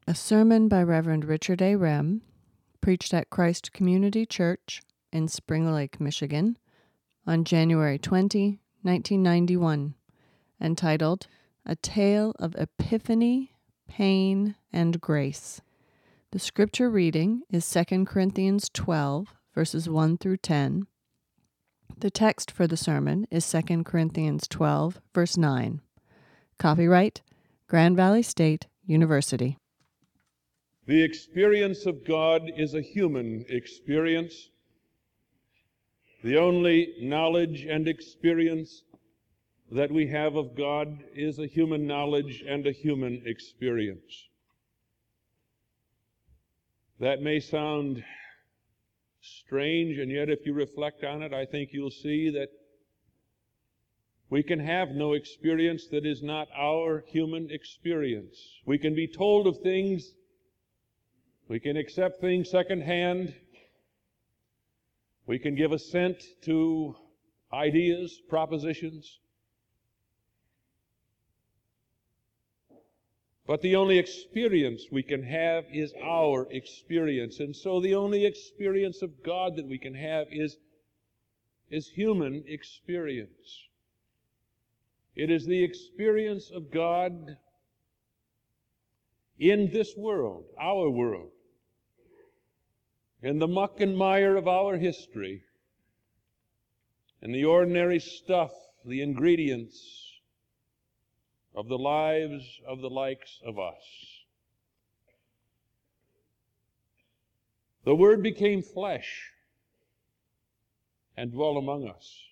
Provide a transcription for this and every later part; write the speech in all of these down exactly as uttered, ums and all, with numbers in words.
A sermon by Reverend Richard A. Rem, preached at Christ Community Church in Spring Lake, Michigan, on January twentieth, nineteen ninety-one, entitled, A Tale of Epiphany, Pain, and Grace. The scripture reading is Second Corinthians twelve, verses one through ten. The text for the sermon is Second Corinthians twelve, verse nine. Copyright, Grand Valley State University. The experience of God is a human experience. The only knowledge and experience that we have of God is a human knowledge and a human experience. That may sound strange, and yet if you reflect on it, I think you'll see that we can have no experience that is not our human experience. We can be told of things, we can accept things secondhand, we can give assent to ideas, propositions, but the only experience we can have is our experience. And so the only experience of God that we can have is, is human experience. It is the experience of God in this world, our world, in the muck and mire of our history, in the ordinary stuff, the ingredients of the lives of the likes of us. The Word became flesh and dwelt among us.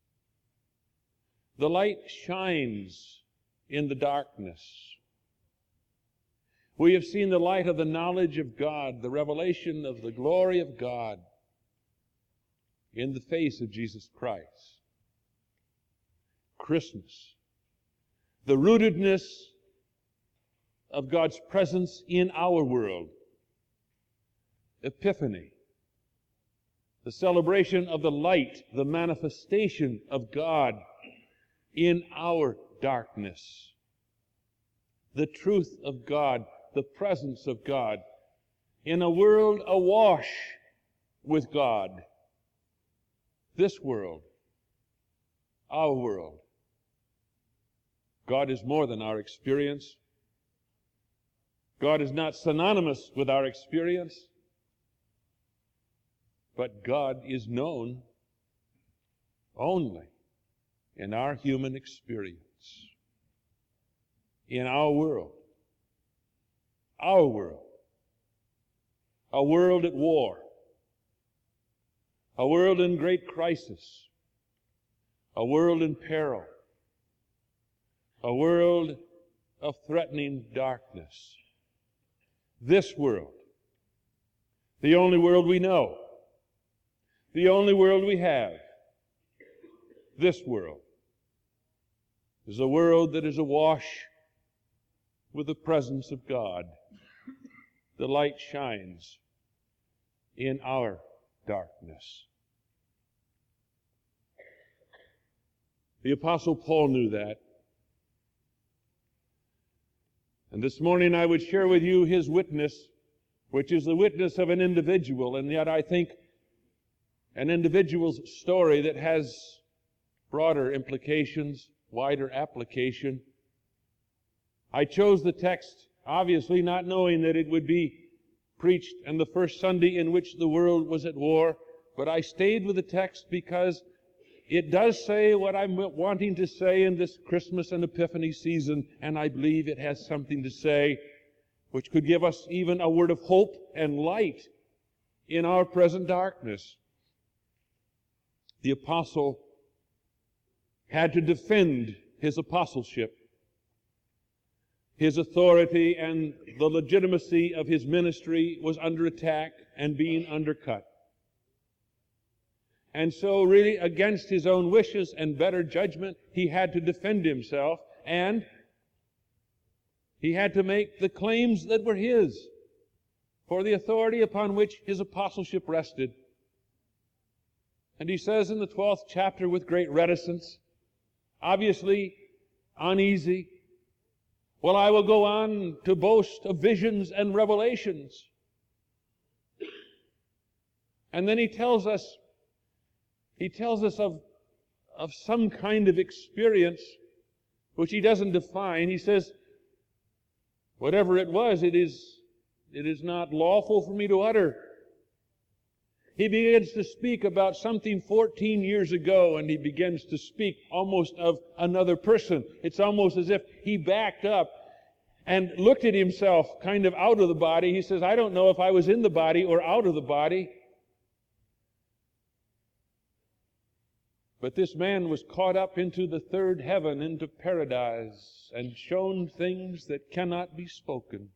The light shines in the darkness. We have seen the light of the knowledge of God, the revelation of the glory of God in the face of Jesus Christ. Christmas, the rootedness of God's presence in our world. Epiphany, the celebration of the light, the manifestation of God in our darkness. The truth of God, the presence of God in a world awash with God. This world, our world. God is more than our experience. God is not synonymous with our experience, but God is known only in our human experience, in our world, our world, a world at war, a world in great crisis, a world in peril, a world of threatening darkness. This world, the only world we know, the only world we have, this world is a world that is awash with the presence of God. The light shines in our darkness. The Apostle Paul knew that. And this morning I would share with you his witness, which is the witness of an individual, and yet I think an individual's story that has broader implications, wider application. I chose the text, obviously not knowing that it would be preached on the first Sunday in which the world was at war, but I stayed with the text because it does say what I'm wanting to say in this Christmas and Epiphany season, and I believe it has something to say which could give us even a word of hope and light in our present darkness. The apostle had to defend his apostleship. His authority and the legitimacy of his ministry was under attack and being undercut. And so really against his own wishes and better judgment, he had to defend himself, and he had to make the claims that were his for the authority upon which his apostleship rested. And he says in the twelfth chapter with great reticence, obviously uneasy, Well, I will go on to boast of visions and revelations. And then he tells us, he tells us of, of some kind of experience which he doesn't define. He says, whatever it was, it is, it is not lawful for me to utter. He begins to speak about something fourteen years ago, and he begins to speak almost of another person. It's almost as if he backed up and looked at himself kind of out of the body. He says, I don't know if I was in the body or out of the body. But this man was caught up into the third heaven, into paradise, and shown things that cannot be spoken.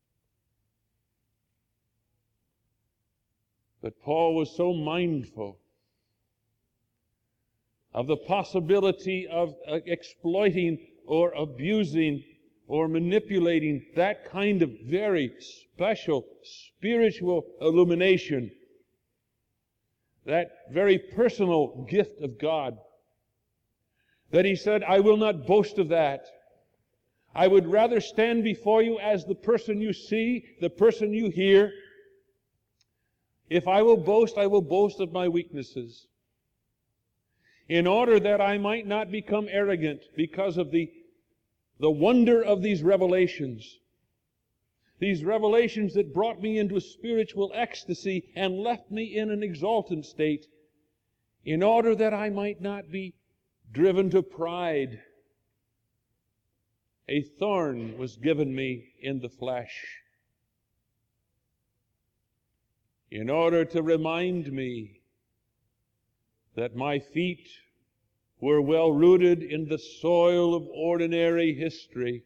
But Paul was so mindful of the possibility of uh, exploiting or abusing or manipulating that kind of very special spiritual illumination, that very personal gift of God, that he said, I will not boast of that. I would rather stand before you as the person you see, the person you hear. If I will boast, I will boast of my weaknesses, in order that I might not become arrogant because of the, the wonder of these revelations. These revelations that brought me into a spiritual ecstasy and left me in an exultant state, in order that I might not be driven to pride. A thorn was given me in the flesh, in order to remind me that my feet were well rooted in the soil of ordinary history.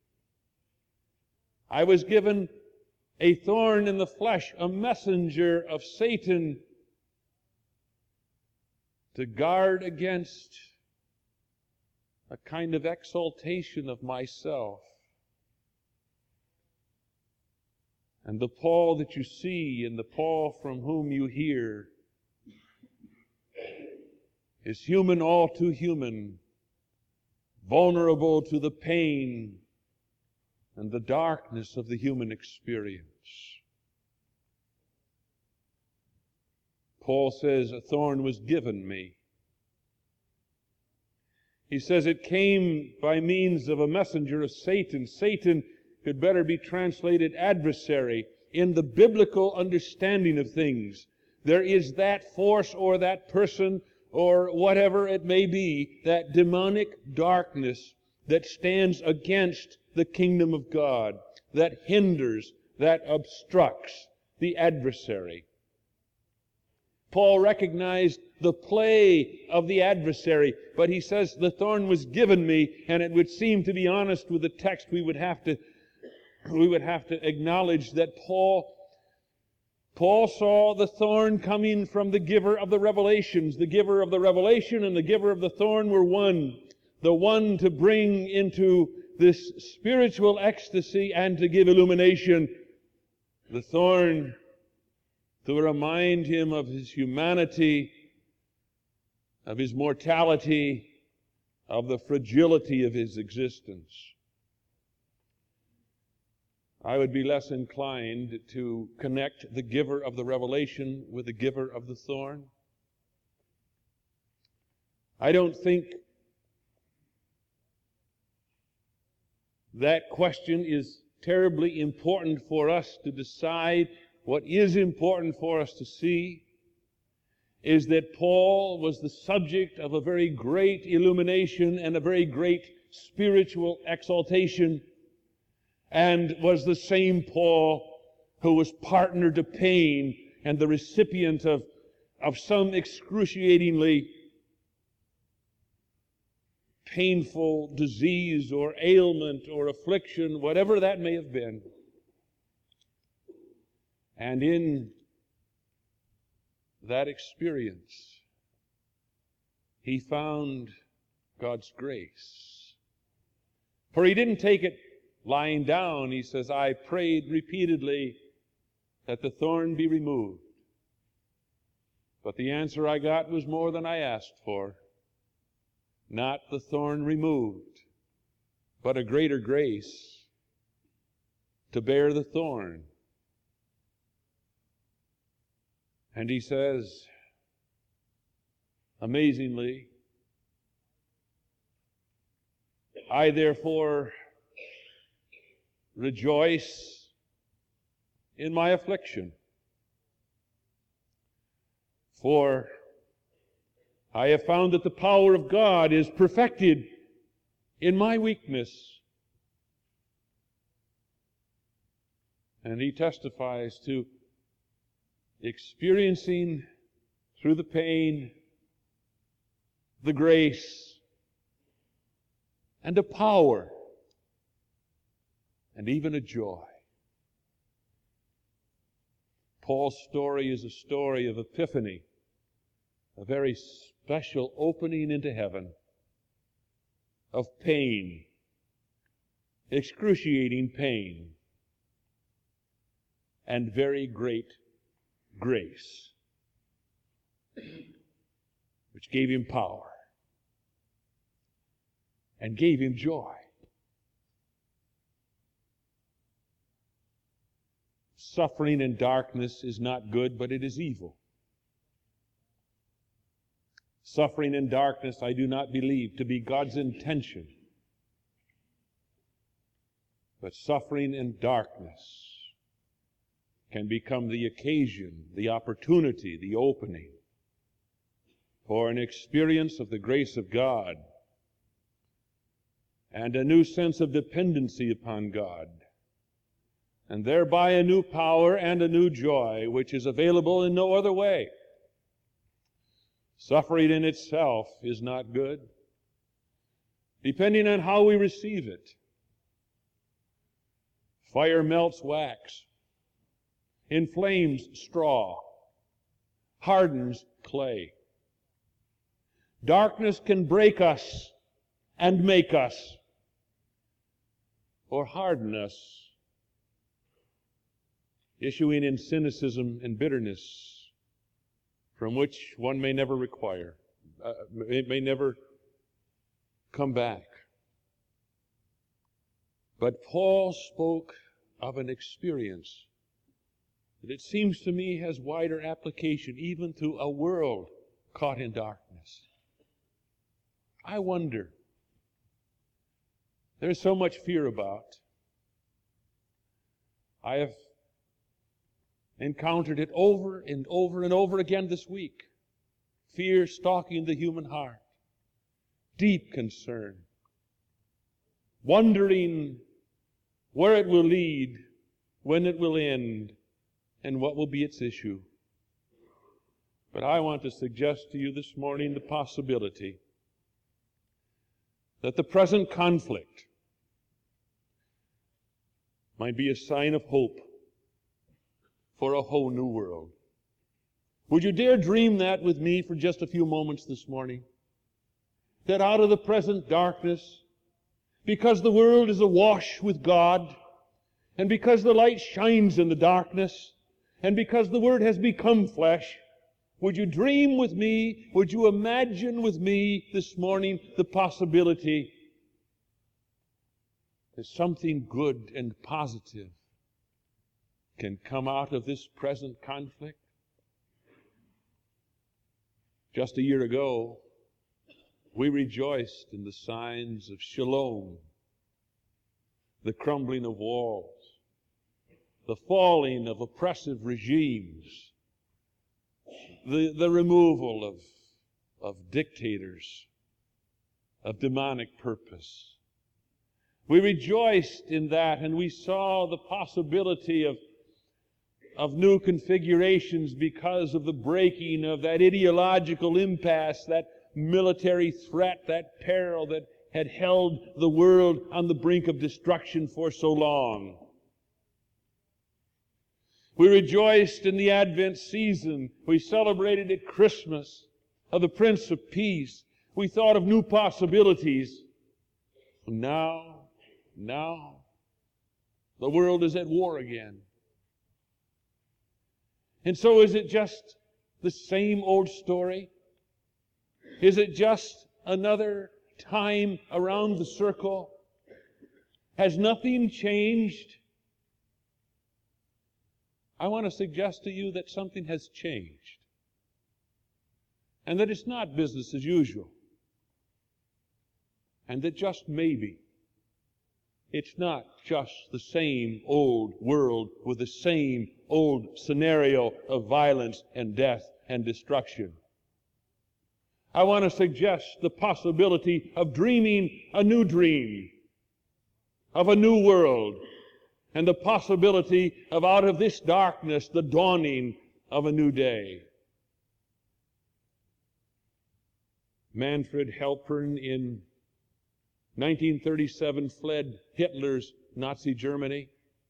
I was given a thorn in the flesh, a messenger of Satan, to guard against a kind of exaltation of myself. And the Paul that you see and the Paul from whom you hear is human, all too human, vulnerable to the pain and the darkness of the human experience. Paul says, a thorn was given me. He says it came by means of a messenger of Satan. Satan could better be translated adversary. In the biblical understanding of things, there is that force or that person or whatever it may be, that demonic darkness that stands against the kingdom of God, that hinders, that obstructs the adversary. Paul recognized the play of the adversary, but he says the thorn was given me, and it would seem, to be honest with the text, we would have to we would have to acknowledge that Paul Paul saw the thorn coming from the giver of the revelations. The giver of the revelation and the giver of the thorn were one. The one to bring into this spiritual ecstasy and to give illumination. The thorn to remind him of his humanity, of his mortality, of the fragility of his existence. I would be less inclined to connect the giver of the revelation with the giver of the thorn. I don't think that question is terribly important for us to decide. What is important for us to see is that Paul was the subject of a very great illumination and a very great spiritual exaltation, and was the same Paul who was partner to pain and the recipient of, of some excruciatingly painful disease or ailment or affliction, whatever that may have been. And in that experience, he found God's grace. For he didn't take it lying down. He says, I prayed repeatedly that the thorn be removed. But the answer I got was more than I asked for. Not the thorn removed, but a greater grace. to bear the thorn. And he says, amazingly, I therefore rejoice in my affliction, for I have found that the power of God is perfected in my weakness. And he testifies to experiencing through the pain the grace and a power and even a joy. Paul's story is a story of epiphany, a very special opening into heaven of pain, excruciating pain, and very great grace, which gave him power and gave him joy. Suffering and darkness is not good, but it is evil. Suffering and darkness, I do not believe to be God's intention. But suffering and darkness can become the occasion, the opportunity, the opening for an experience of the grace of God and a new sense of dependency upon God, and thereby a new power and a new joy which is available in no other way. Suffering in itself is not good, depending on how we receive it. Fire melts wax, inflames straw, hardens clay. Darkness can break us and make us, or harden us, issuing in cynicism and bitterness, from which one may never require, uh, it may never come back. But Paul spoke of an experience that it seems to me has wider application even to a world caught in darkness. I wonder, there's so much fear about. I have encountered it over and over and over again this week. Fear stalking the human heart. Deep concern. Wondering where it will lead, when it will end, and what will be its issue. But I want to suggest to you this morning the possibility that the present conflict might be a sign of hope for a whole new world. Would you dare dream that with me for just a few moments this morning? That out of the present darkness, because the world is awash with God, and because the light shines in the darkness, and because the Word has become flesh, would you dream with me, would you imagine with me this morning the possibility that something good and positive can come out of this present conflict? Just a year ago, we rejoiced in the signs of shalom, the crumbling of walls, the falling of oppressive regimes, the, the removal of, of dictators, of demonic purpose. We rejoiced in that, and we saw the possibility of of new configurations because of the breaking of that ideological impasse, that military threat, that peril that had held the world on the brink of destruction for so long. We rejoiced in the Advent season. We celebrated at Christmas of the Prince of Peace. We thought of new possibilities. Now, now, the world is at war again. And so is it just the same old story? Is it just another time around the circle? Has nothing changed? I want to suggest to you that something has changed, and that it's not business as usual, and that just maybe it's not just the same old world with the same old scenario of violence and death and destruction. I want to suggest the possibility of dreaming a new dream, of a new world, and the possibility of out of this darkness the dawning of a new day. Manfred Halpern in nineteen thirty-seven fled Hitler's Nazi Germany.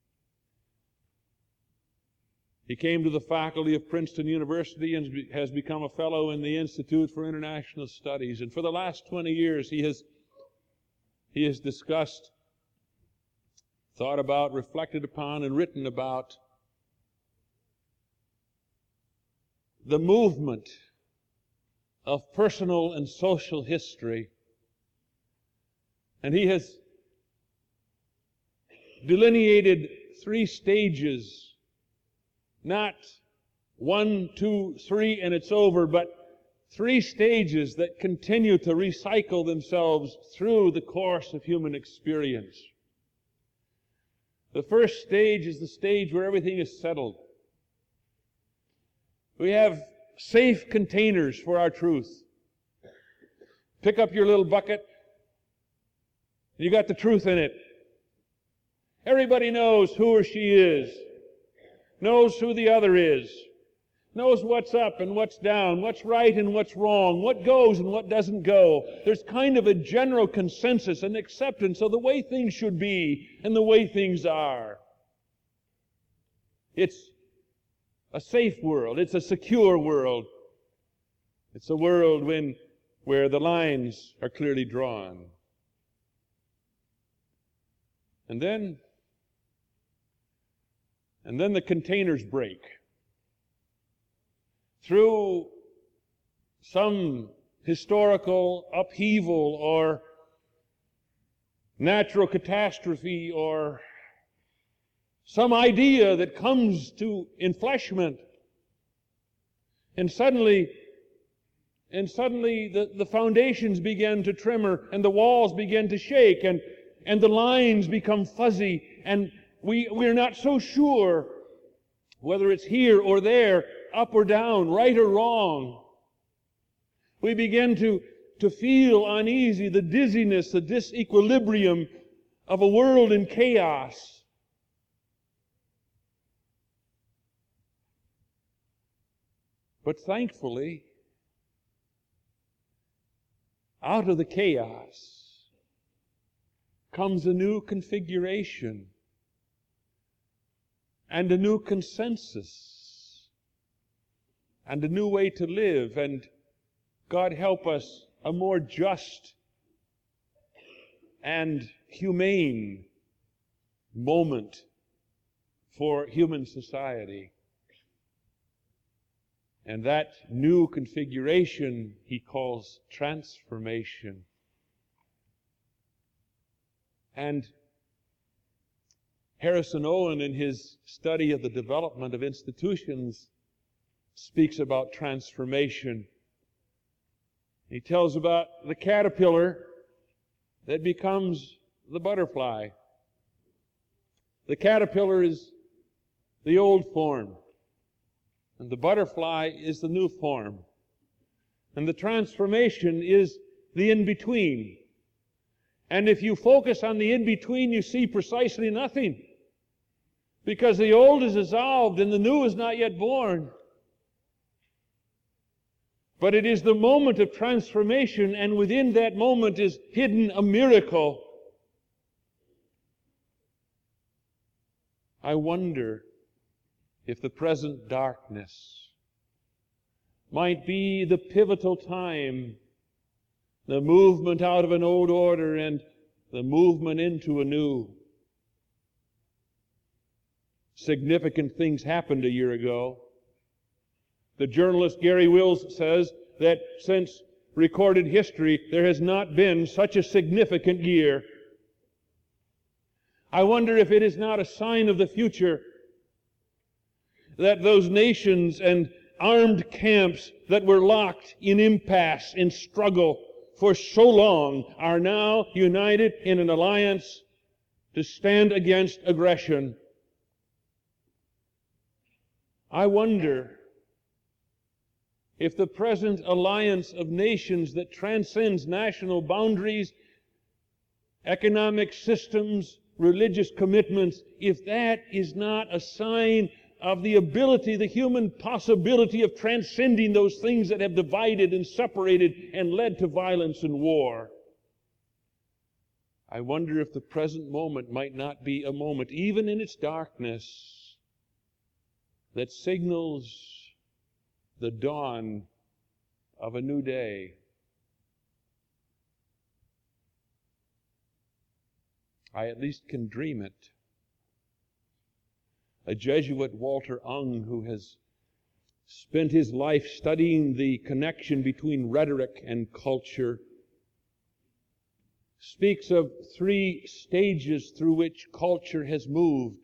He came to the faculty of Princeton University and has become a fellow in the Institute for International Studies. And for the last twenty years he has, he has discussed, thought about, reflected upon, and written about the movement of personal and social history. And he has delineated three stages, not one, two, three, and it's over, but three stages that continue to recycle themselves through the course of human experience. The first stage is the stage where everything is settled. We have safe containers for our truth. Pick up your little bucket, you got the truth in it. Everybody knows who or she is, knows who the other is, knows what's up and what's down, what's right and what's wrong, what goes and what doesn't go. There's kind of a general consensus and acceptance of the way things should be and the way things are. It's a safe world. It's a secure world. It's a world when, where the lines are clearly drawn. And then, and then the containers break. Through some historical upheaval or natural catastrophe or some idea that comes to enfleshment, and suddenly and suddenly the, the foundations begin to tremor and the walls begin to shake and, and the lines become fuzzy, and we, we're not so sure whether it's here or there, up or down, right or wrong. We begin to, to feel uneasy, the dizziness, the disequilibrium of a world in chaos. But thankfully, out of the chaos comes a new configuration and a new consensus and a new way to live, and God help us, a more just and humane moment for human society. And that new configuration he calls transformation. And Harrison Owen, in his study of the development of institutions, speaks about transformation. He tells about the caterpillar that becomes the butterfly. The caterpillar is the old form, and the butterfly is the new form. And the transformation is the in-between. And if you focus on the in-between, you see precisely nothing. Because the old is dissolved and the new is not yet born. But it is the moment of transformation, and within that moment is hidden a miracle. I wonder if the present darkness might be the pivotal time, the movement out of an old order and the movement into a new. Significant things happened a year ago. The journalist Gary Wills says that since recorded history, there has not been such a significant year. I wonder if it is not a sign of the future. that those nations and armed camps that were locked in impasse, in struggle for so long, are now united in an alliance to stand against aggression. I wonder if the present alliance of nations that transcends national boundaries, economic systems, religious commitments, if that is not a sign of the ability, the human possibility of transcending those things that have divided and separated and led to violence and war. I wonder if the present moment might not be a moment, even in its darkness, that signals the dawn of a new day. I at least can dream it. A Jesuit, Walter Ung, who has spent his life studying the connection between rhetoric and culture, speaks of three stages through which culture has moved.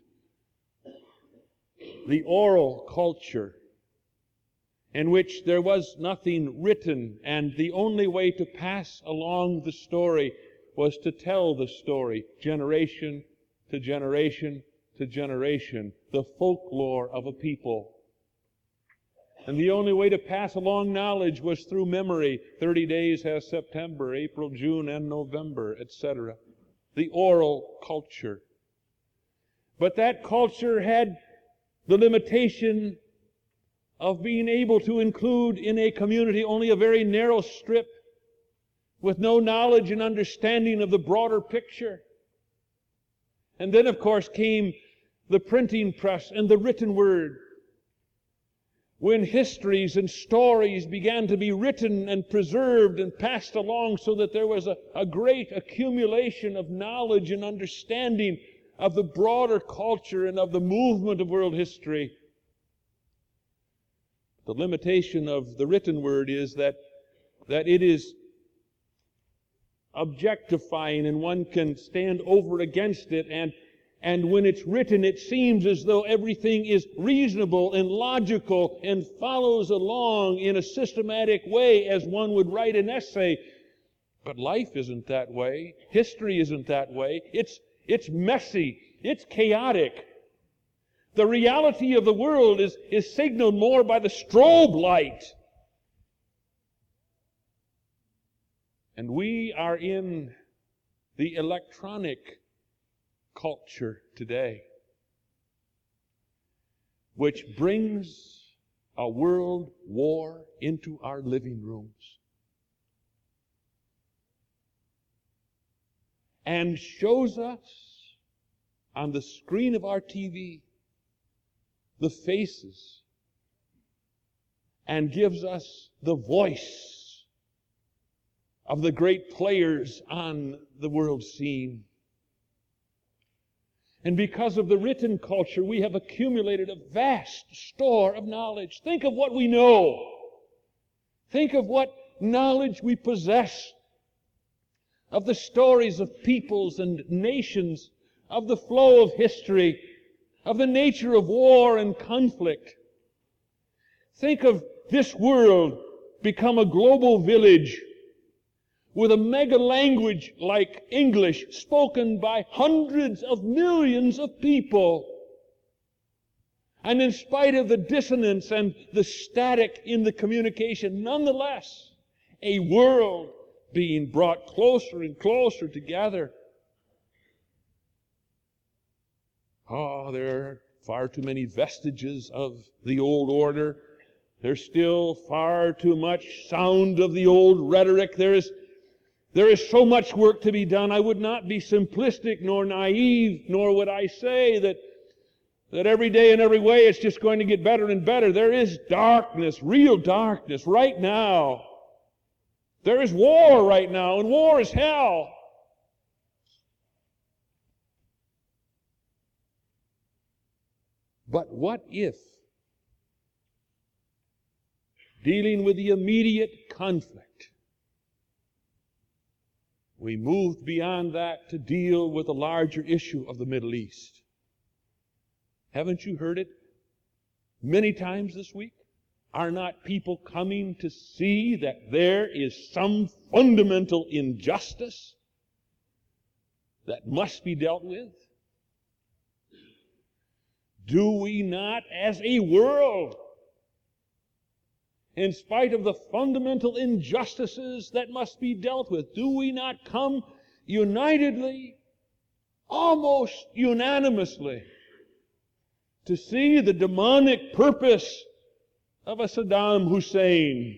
The oral culture, in which there was nothing written, and the only way to pass along the story was to tell the story, generation to generation to generation, the folklore of a people. And the only way to pass along knowledge was through memory. Thirty days has September, April, June, and November, et cetera. The oral culture. But that culture had the limitation of being able to include in a community only a very narrow strip with no knowledge and understanding of the broader picture. And then, of course, came the printing press and the written word, when histories and stories began to be written and preserved and passed along, so that there was a, a great accumulation of knowledge and understanding of the broader culture and of the movement of world history. The limitation of the written word is that, that it is objectifying, and one can stand over against it, and And when it's written, it seems as though everything is reasonable and logical and follows along in a systematic way as one would write an essay. But life isn't that way. History isn't that way. It's, it's messy. It's chaotic. The reality of the world is, is signaled more by the strobe light. And we are in the electronic culture today, which brings a world war into our living rooms and shows us on the screen of our T V the faces and gives us the voice of the great players on the world scene. And because of the written culture, we have accumulated a vast store of knowledge. Think of what we know. Think of what knowledge we possess of the stories of peoples and nations, of the flow of history, of the nature of war and conflict. Think of this world become a global village with a mega language like English spoken by hundreds of millions of people. And in spite of the dissonance and the static in the communication, nonetheless, a world being brought closer and closer together. Oh, there are far too many vestiges of the old order. There's still far too much sound of the old rhetoric. There is There is so much work to be done. I would not be simplistic nor naive, nor would I say that, that every day in every way it's just going to get better and better. There is darkness, real darkness right now. There is war right now, and war is hell. But what if, dealing with the immediate conflict, we moved beyond that to deal with the larger issue of the Middle East? Haven't you heard it? many times this week? Are not people coming to see that there is some fundamental injustice that must be dealt with? Do we not, as a world, in spite of the fundamental injustices that must be dealt with, do we not come unitedly, almost unanimously, to see the demonic purpose of a Saddam Hussein?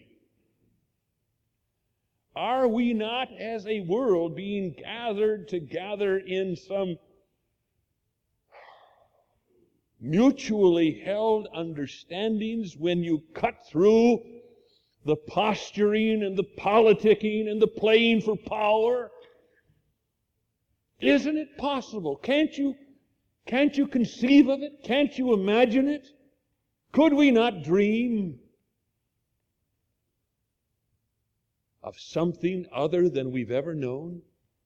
Are we not, as a world, being gathered together in some mutually held understandings when you cut through the posturing and the politicking and the playing for power? Isn't it possible? Can't you, can't you conceive of it? Can't you imagine it? Could we not dream of something other than we've ever known?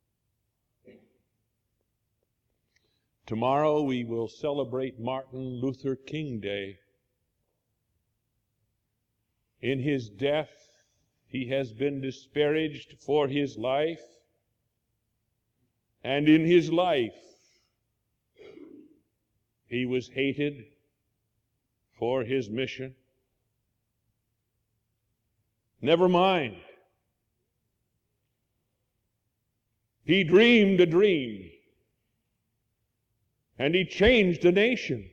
Tomorrow we will celebrate Martin Luther King Day. In his death, he has been disparaged for his life, and in his life, he was hated for his mission. Never mind. He dreamed a dream, and he changed a nation.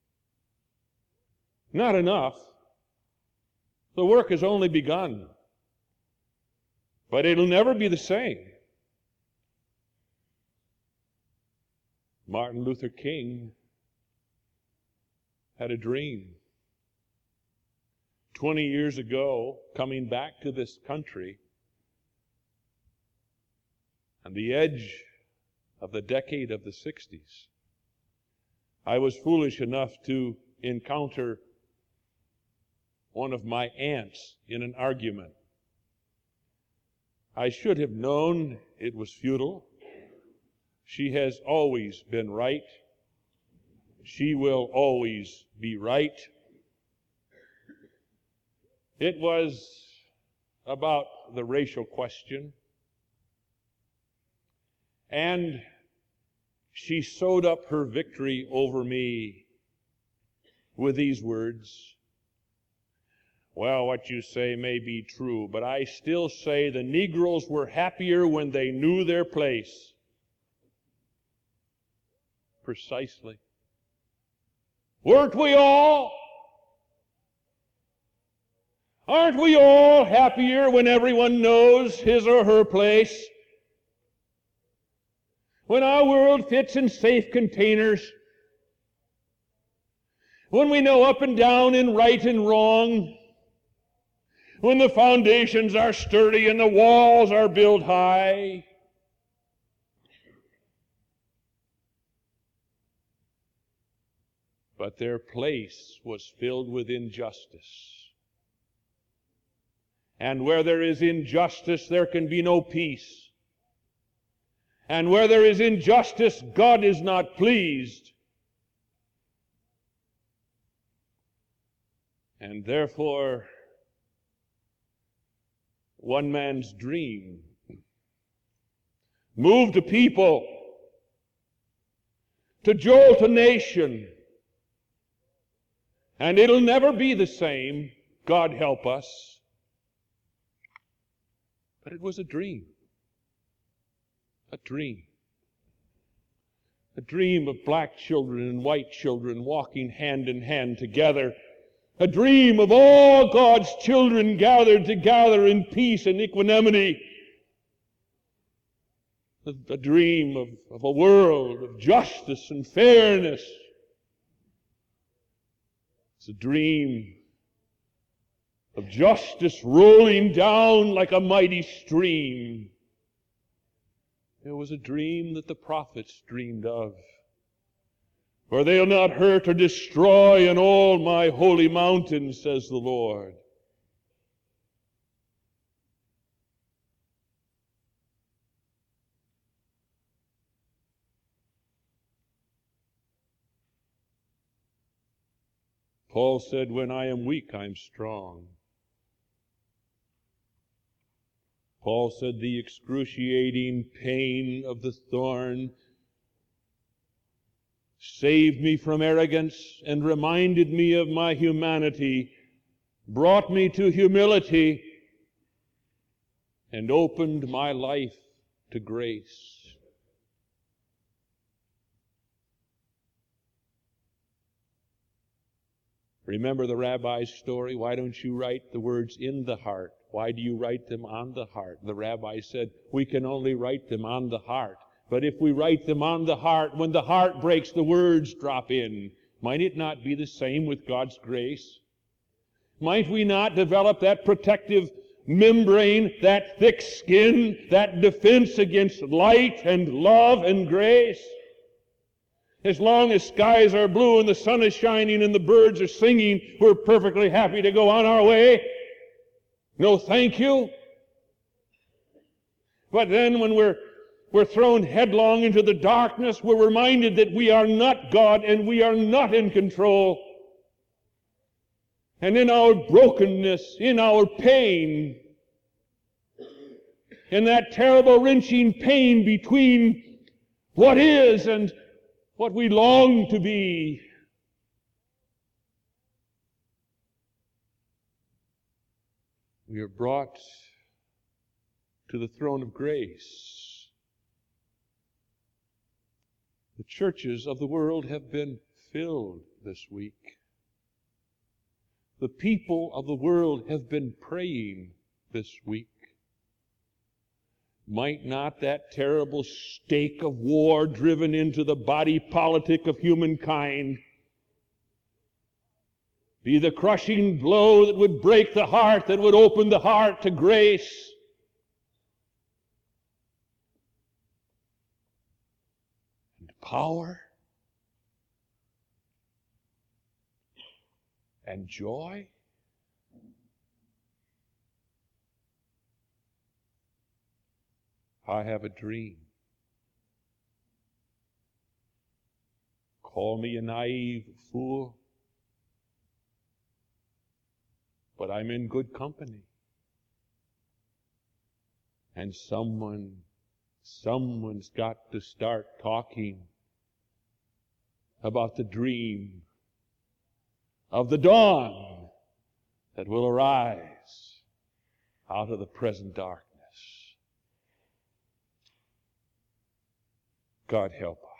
Not enough. The work has only begun. But it'll never be the same. Martin Luther King had a dream. Twenty years ago, coming back to this country, on the edge of the decade of the sixties, I was foolish enough to encounter one of my aunts in an argument. I should have known it was futile. She has always been right. She will always be right. It was about the racial question. And she sewed up her victory over me with these words. Well, what you say may be true, but I still say the Negroes were happier when they knew their place. Precisely. Weren't we all? Aren't we all happier when everyone knows his or her place? When our world fits in safe containers? When we know up and down and right and wrong? When the foundations are sturdy and the walls are built high? But their place was filled with injustice. And where there is injustice, there can be no peace. And where there is injustice, God is not pleased. And therefore, one man's dream moved a people, to jolt a nation, and it'll never be the same, God help us. But it was a dream. A dream. A dream of black children and white children walking hand in hand together. A dream of all God's children gathered together in peace and equanimity. A, a dream of, of a world of justice and fairness. It's a dream of justice rolling down like a mighty stream. It was a dream that the prophets dreamed of. For they'll not hurt or destroy in all my holy mountain, says the Lord. Paul said, when I am weak, I'm strong. Paul said, the excruciating pain of the thorn saved me from arrogance and reminded me of my humanity, brought me to humility, and opened my life to grace. Remember the rabbi's story? Why don't you write the words in the heart? Why do you write them on the heart? The rabbi said, we can only write them on the heart. But if we write them on the heart, when the heart breaks, the words drop in. Might it not be the same with God's grace? Might we not develop that protective membrane, that thick skin, that defense against light and love and grace? As long as skies are blue and the sun is shining and the birds are singing, we're perfectly happy to go on our way. No thank you. But then when we're we're thrown headlong into the darkness, we're reminded that we are not God and we are not in control. And in our brokenness, in our pain, in that terrible wrenching pain between what is and what we long to be, we are brought to the throne of grace. The churches of the world have been filled this week. The people of the world have been praying this week. Might not that terrible stake of war driven into the body politic of humankind be the crushing blow that would break the heart, that would open the heart to grace? Power and joy? I have a dream. Call me a naive fool, but I'm in good company. And someone, someone's got to start talking about the dream of the dawn that will arise out of the present darkness. God help us.